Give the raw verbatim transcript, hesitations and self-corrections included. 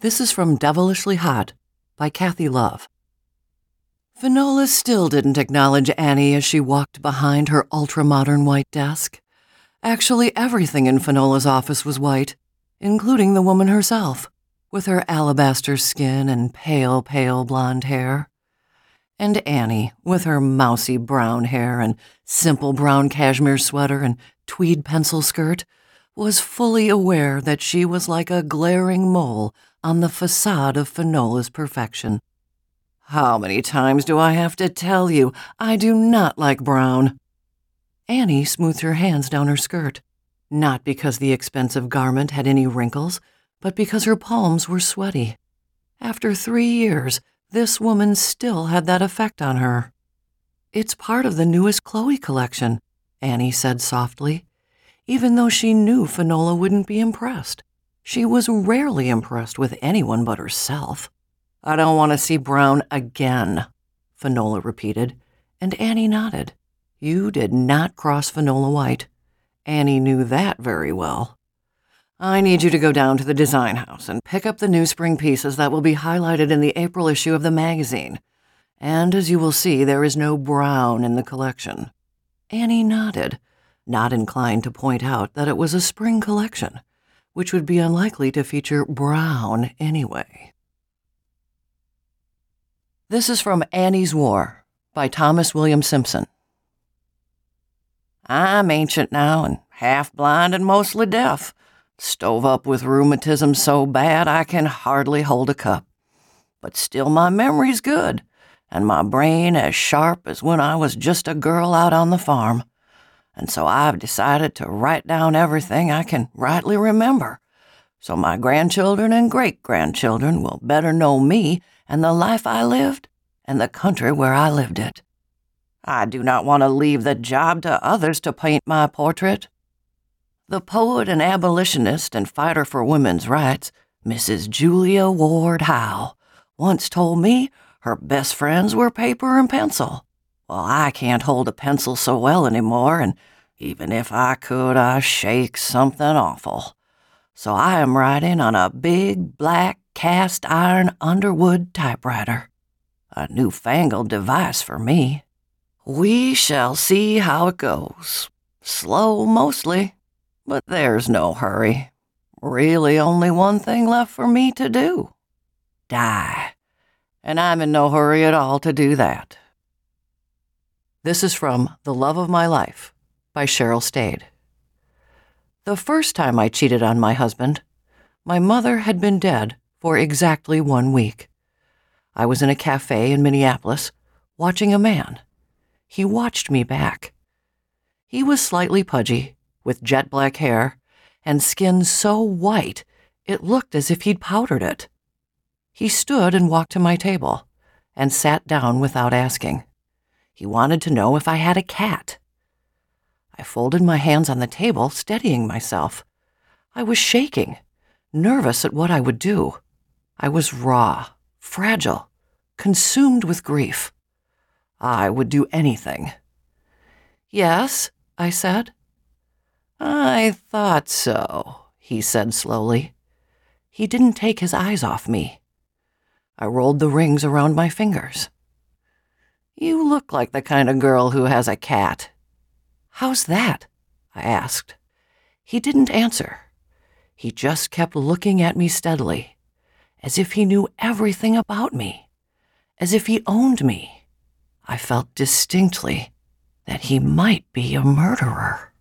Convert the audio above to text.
This is from Devilishly Hot by Kathy Love. Finola still didn't acknowledge Annie as she walked behind her ultra-modern white desk. Actually, everything in Finola's office was white, including the woman herself, with her alabaster skin and pale, pale blonde hair. And Annie, with her mousy brown hair and simple brown cashmere sweater and tweed pencil skirt, was fully aware that she was like a glaring mole on the facade of Finola's perfection. "How many times do I have to tell you I do not like brown?" Annie smoothed her hands down her skirt, not because the expensive garment had any wrinkles, but because her palms were sweaty. After three years, this woman still had that effect on her. "It's part of the newest Chloe collection," Annie said softly, even though she knew Finola wouldn't be impressed. She was rarely impressed with anyone but herself. "I don't want to see brown again," Finola repeated, and Annie nodded. You did not cross Finola White. Annie knew that very well. "I need you to go down to the design house and pick up the new spring pieces that will be highlighted in the April issue of the magazine. And as you will see, there is no brown in the collection." Annie nodded, not inclined to point out that it was a spring collection, which would be unlikely to feature brown anyway. This is from Annie's War by Thomas William Simpson. "I'm ancient now and half-blind and mostly deaf. Stove up with rheumatism so bad I can hardly hold a cup. But still my memory's good, and my brain as sharp as when I was just a girl out on the farm. And so I've decided to write down everything I can rightly remember, so my grandchildren and great-grandchildren will better know me and the life I lived and the country where I lived it. I do not want to leave the job to others to paint my portrait. The poet and abolitionist and fighter for women's rights, Missus Julia Ward Howe, once told me her best friends were paper and pencil. Well, I can't hold a pencil so well anymore, and even if I could, I shake something awful. So I am writing on a big black cast iron Underwood typewriter. A newfangled device for me. We shall see how it goes. Slow mostly, but there's no hurry. Really only one thing left for me to do. Die. And I'm in no hurry at all to do that." This is from The Love of My Life by Cheryl Stade. The first time I cheated on my husband, my mother had been dead for exactly one week. I was in a cafe in Minneapolis, watching a man. He watched me back. He was slightly pudgy, with jet black hair, and skin so white it looked as if he'd powdered it. He stood and walked to my table, and sat down without asking. He wanted to know if I had a cat. I folded my hands on the table, steadying myself. I was shaking, nervous at what I would do. I was raw, fragile, consumed with grief. I would do anything. "Yes," I said. "I thought so," he said slowly. He didn't take his eyes off me. I rolled the rings around my fingers. "You look like the kind of girl who has a cat." "How's that?" I asked. He didn't answer. He just kept looking at me steadily, as if he knew everything about me, as if he owned me. I felt distinctly that he might be a murderer.